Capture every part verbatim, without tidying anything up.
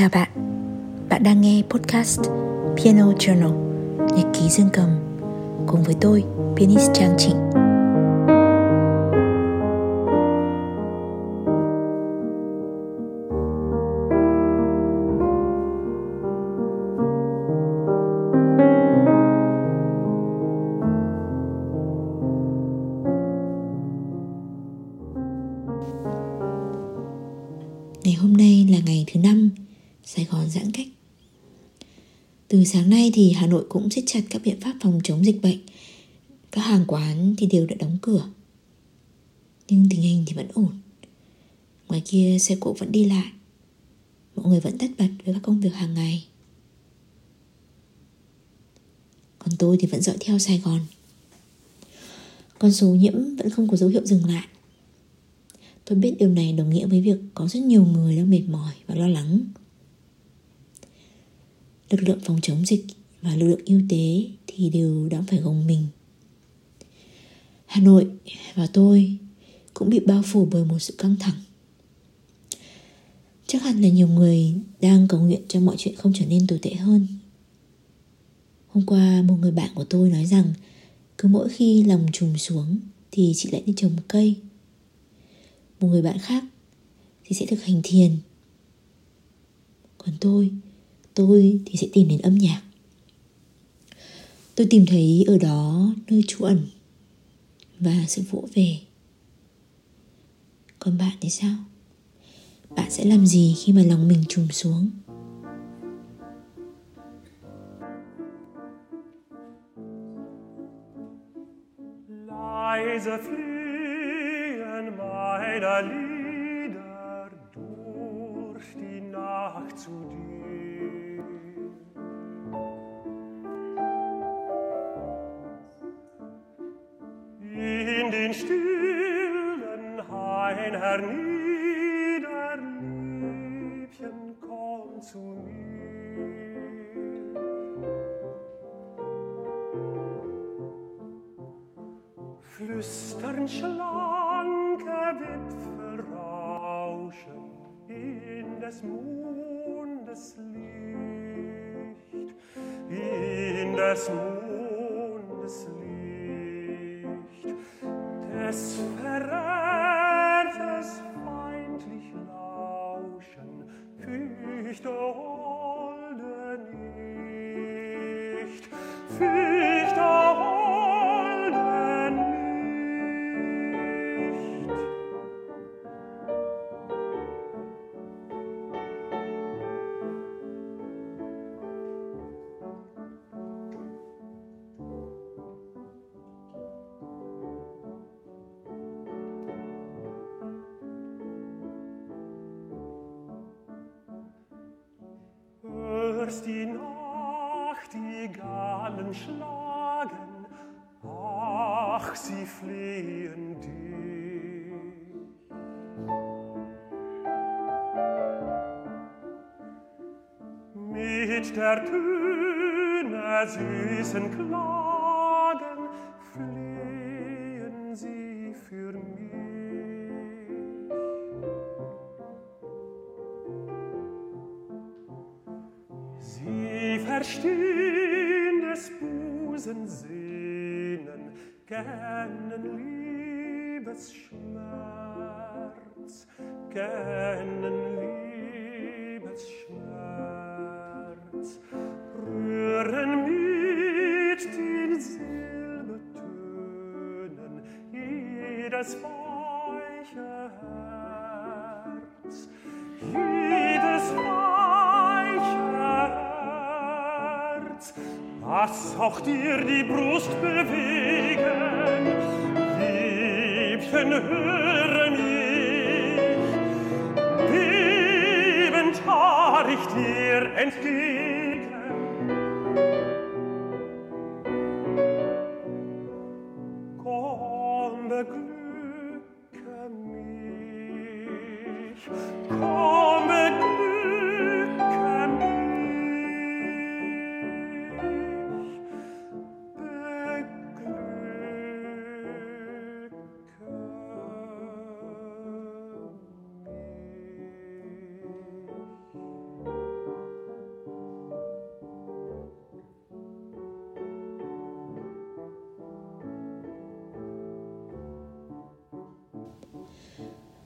Chào bạn, bạn đang nghe podcast Piano Journal, nhật ký dương cầm, cùng với tôi, pianist Trang Trịnh. Ngày hôm nay là ngày thứ năm, Sài Gòn giãn cách. Từ sáng nay thì Hà Nội cũng siết chặt các biện pháp phòng chống dịch bệnh. Các hàng quán thì đều đã đóng cửa. Nhưng tình hình thì vẫn ổn. Ngoài kia xe cộ vẫn đi lại. Mọi người vẫn tất bật với các công việc hàng ngày. Còn tôi thì vẫn dõi theo Sài Gòn. Con số nhiễm vẫn không có dấu hiệu dừng lại. Tôi biết điều này đồng nghĩa với việc có rất nhiều người đang mệt mỏi và lo lắng. Lực lượng phòng chống dịch và lực lượng y tế thì đều đang phải gồng mình. Hà Nội và tôi cũng bị bao phủ bởi một sự căng thẳng. Chắc hẳn là nhiều người đang cầu nguyện cho mọi chuyện không trở nên tồi tệ hơn. Hôm qua một người bạn của tôi nói rằng cứ mỗi khi lòng trùng xuống thì chị lại đi trồng cây. Một người bạn khác thì sẽ thực hành thiền. Còn tôi, tôi thì sẽ tìm đến âm nhạc. Tôi tìm thấy ở đó nơi trú ẩn và sự vỗ về. Còn bạn thì sao? Bạn sẽ làm gì khi mà lòng mình trùng xuống? Leise fliehen meine Lieder durch die Nacht zu dir. In den stillen Hain hernieder, Liebchen, komm zu mir. Flüstern schlanke Wipfel rauschen in des Mondes Licht, in des Mondes Licht, des Verehrtes feindlich lauschen, fürchte holde nicht, fürchte holde nicht. Hörst die Nachtigallen schlagen, ach, sie flehen dich. Mit der Töne süßen Klagen flehen sie für mich. Sie verstehen des Busens Sehnen, kennen Liebesschmerz, kennen Liebesschmerz, rühren mit den Silbertönen jedes weiche Herz, jedes weiche Herz, was auch dir die Brust bewegen. Liebchen, höre mich, bebend fahr ich dir entgegen. Komm, beglücke mich, komm, beglücke mich, beglücke mich.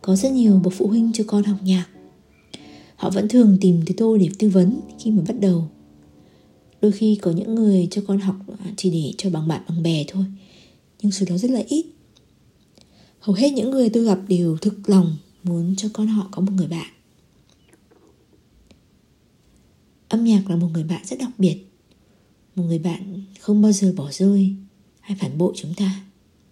Có rất nhiều bậc phụ huynh cho con học nhạc. Họ vẫn thường tìm tới tôi để tư vấn khi mà bắt đầu. Đôi khi có những người cho con học chỉ để cho bằng bạn bằng bè thôi, nhưng số đó rất là ít. Hầu hết những người tôi gặp đều thực lòng muốn cho con họ có một người bạn. Âm nhạc là một người bạn rất đặc biệt, một người bạn không bao giờ bỏ rơi hay phản bội chúng ta.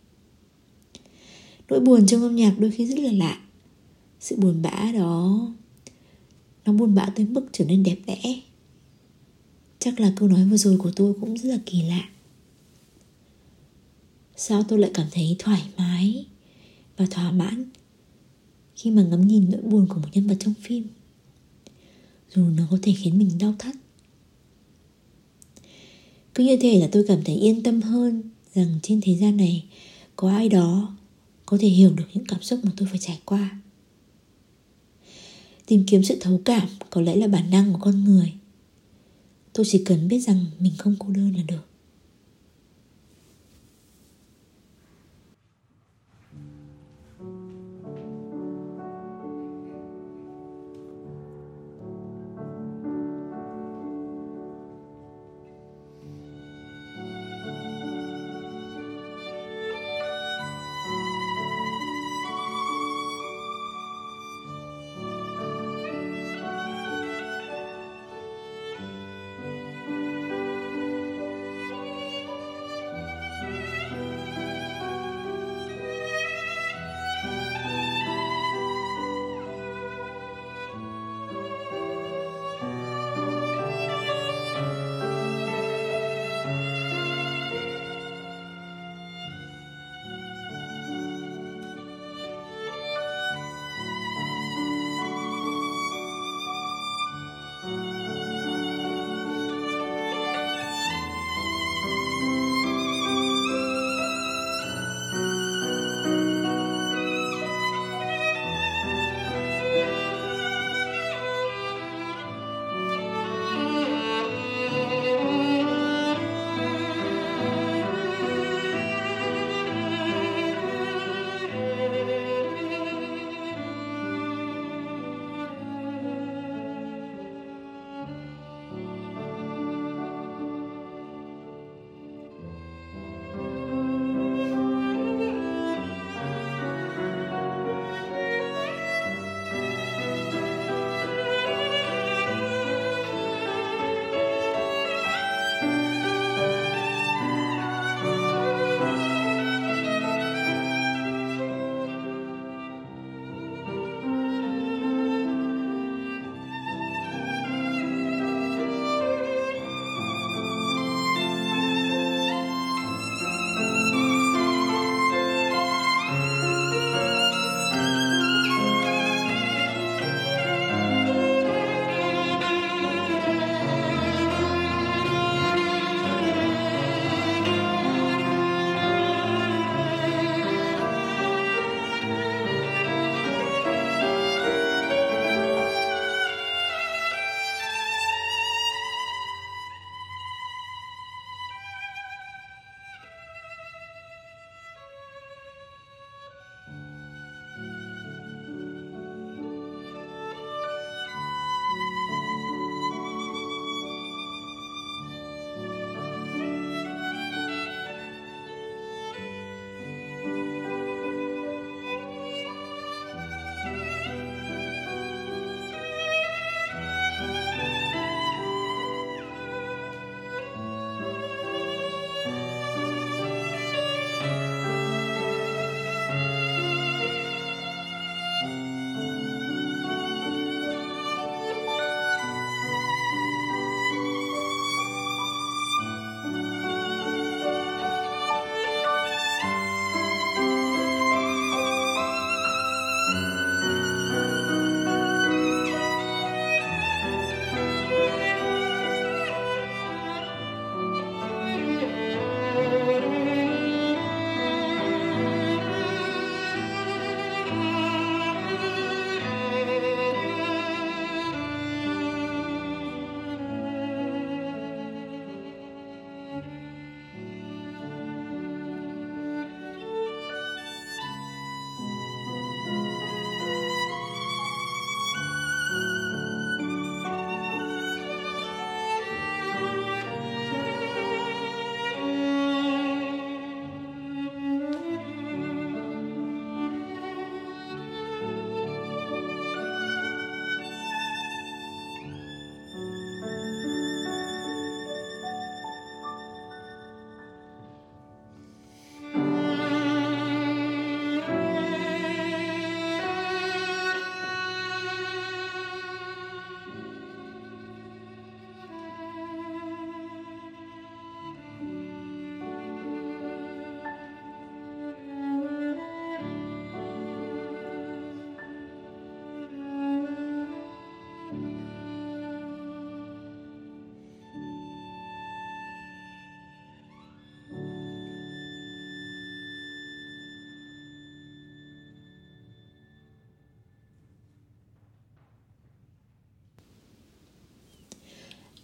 Nỗi buồn trong âm nhạc đôi khi rất là lạ. Sự buồn bã đó, nó buồn bã tới mức trở nên đẹp đẽ. Chắc là câu nói vừa rồi của tôi cũng rất là kỳ lạ. Sao tôi lại cảm thấy thoải mái và thỏa mãn khi mà ngắm nhìn nỗi buồn của một nhân vật trong phim, dù nó có thể khiến mình đau thắt. Cứ như thế là tôi cảm thấy yên tâm hơn rằng trên thế gian này có ai đó có thể hiểu được những cảm xúc mà tôi phải trải qua. Tìm kiếm sự thấu cảm có lẽ là bản năng của con người. Tôi chỉ cần biết rằng mình không cô đơn là được.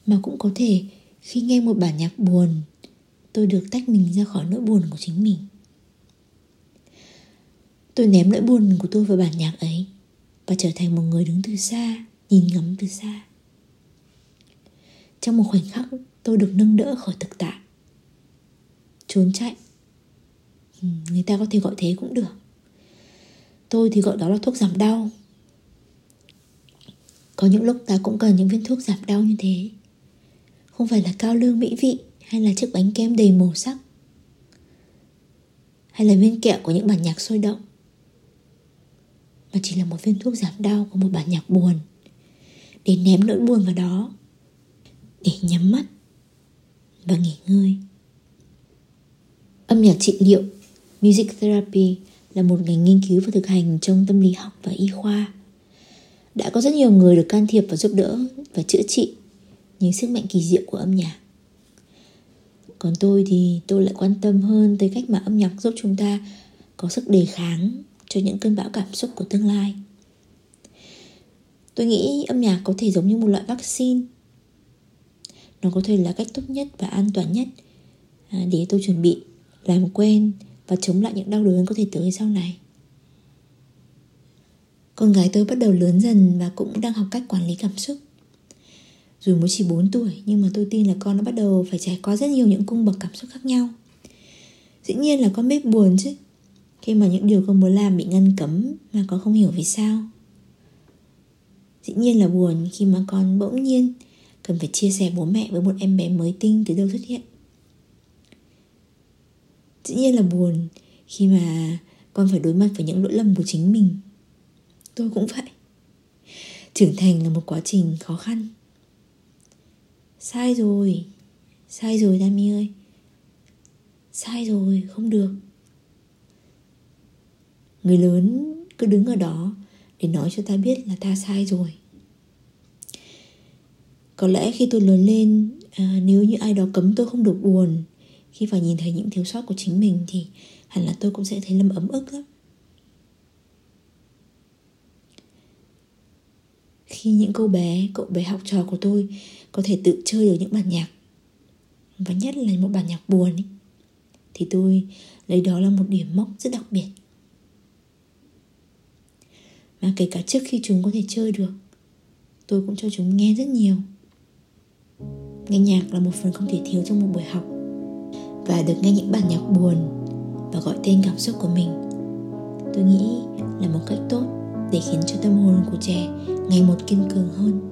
Mà cũng có thể khi nghe một bản nhạc buồn, tôi được tách mình ra khỏi nỗi buồn của chính mình. Tôi ném nỗi buồn của tôi vào bản nhạc ấy và trở thành một người đứng từ xa, nhìn ngắm từ xa. Trong một khoảnh khắc, tôi được nâng đỡ khỏi thực tại. Trốn chạy, người ta có thể gọi thế cũng được. Tôi thì gọi đó là thuốc giảm đau. Có những lúc ta cũng cần những viên thuốc giảm đau như thế. Không phải là cao lương mỹ vị, hay là chiếc bánh kem đầy màu sắc, hay là viên kẹo của những bản nhạc sôi động, mà chỉ là một viên thuốc giảm đau của một bản nhạc buồn, để ném nỗi buồn vào đó, để nhắm mắt và nghỉ ngơi. Âm nhạc trị liệu, music therapy, là một ngành nghiên cứu và thực hành trong tâm lý học và y khoa. Đã có rất nhiều người được can thiệp và giúp đỡ và chữa trị những sức mạnh kỳ diệu của âm nhạc. Còn tôi thì tôi lại quan tâm hơn tới cách mà âm nhạc giúp chúng ta có sức đề kháng cho những cơn bão cảm xúc của tương lai. Tôi nghĩ âm nhạc có thể giống như một loại vaccine. Nó có thể là cách tốt nhất và an toàn nhất để tôi chuẩn bị, làm quen và chống lại những đau đớn có thể tới sau này. Con gái tôi bắt đầu lớn dần và cũng đang học cách quản lý cảm xúc. Dù mới chỉ bốn tuổi, nhưng mà tôi tin là con nó bắt đầu phải trải qua rất nhiều những cung bậc cảm xúc khác nhau. Dĩ nhiên là con biết buồn chứ, khi mà những điều con muốn làm bị ngăn cấm mà con không hiểu vì sao. Dĩ nhiên là buồn khi mà con bỗng nhiên cần phải chia sẻ bố mẹ với một em bé mới tinh từ đâu xuất hiện. Dĩ nhiên là buồn khi mà con phải đối mặt với những lỗi lầm của chính mình. Tôi cũng vậy. Trưởng thành là một quá trình khó khăn. Sai rồi, sai rồi Dami ơi. Sai rồi, không được. Người lớn cứ đứng ở đó để nói cho ta biết là ta sai rồi. Có lẽ khi tôi lớn lên, à, nếu như ai đó cấm tôi không được buồn khi phải nhìn thấy những thiếu sót của chính mình, thì hẳn là tôi cũng sẽ thấy lâm ấm ức lắm. Khi những cô bé, cậu bé học trò của tôi có thể tự chơi được những bản nhạc, và nhất là một bản nhạc buồn ấy, thì tôi lấy đó là một điểm mốc rất đặc biệt. Mà kể cả trước khi chúng có thể chơi được, tôi cũng cho chúng nghe rất nhiều. Nghe nhạc là một phần không thể thiếu trong một buổi học. Và được nghe những bản nhạc buồn và gọi tên cảm xúc của mình, tôi nghĩ là một cách tốt để khiến cho tâm hồn của trẻ ngày một kiên cường hơn.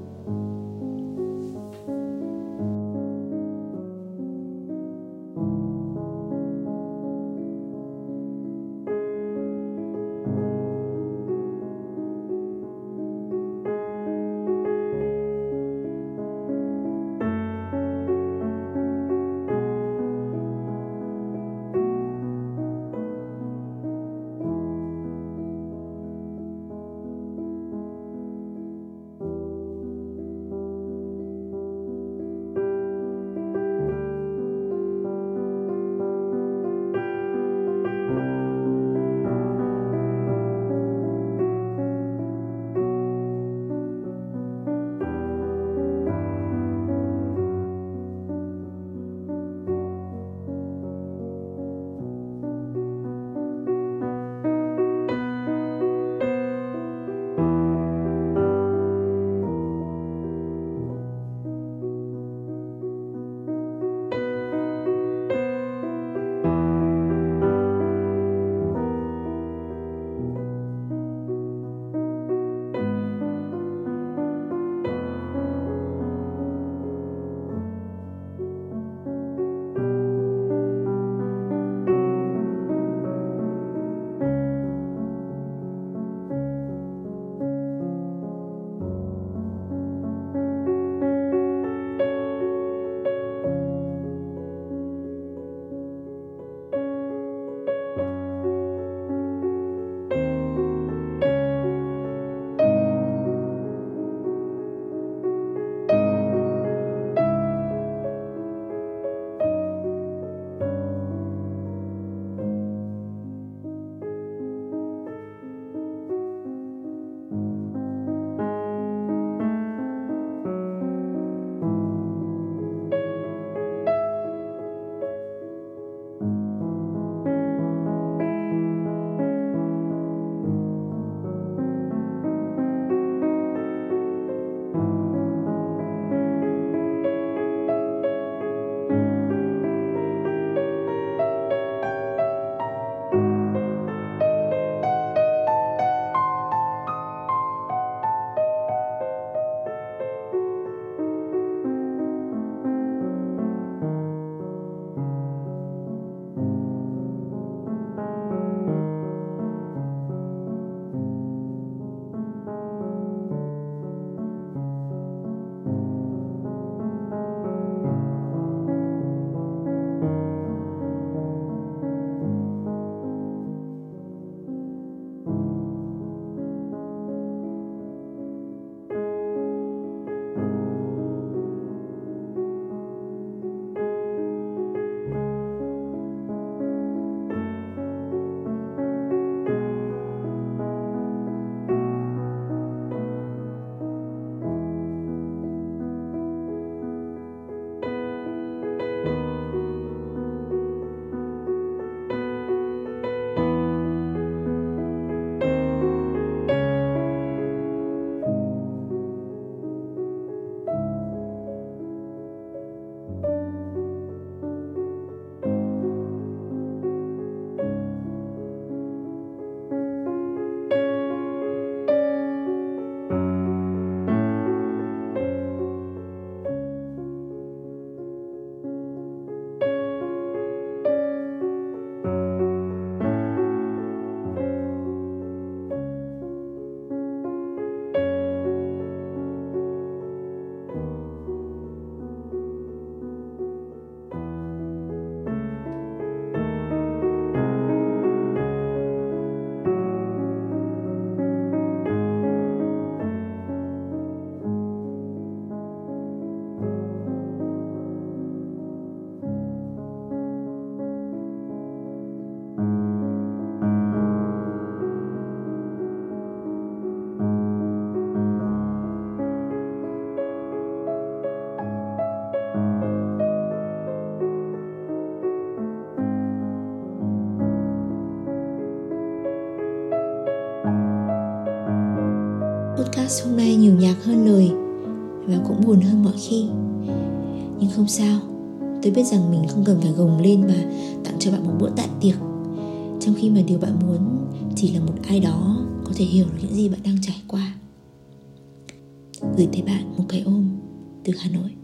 hôm nay nhiều nhạc hơn lời và cũng buồn hơn mọi khi. Nhưng không sao, tôi biết rằng mình không cần phải gồng lên và tặng cho bạn một bữa đại tiệc, trong khi mà điều bạn muốn chỉ là một ai đó có thể hiểu được những gì bạn đang trải qua. Gửi tới bạn một cái ôm từ Hà Nội.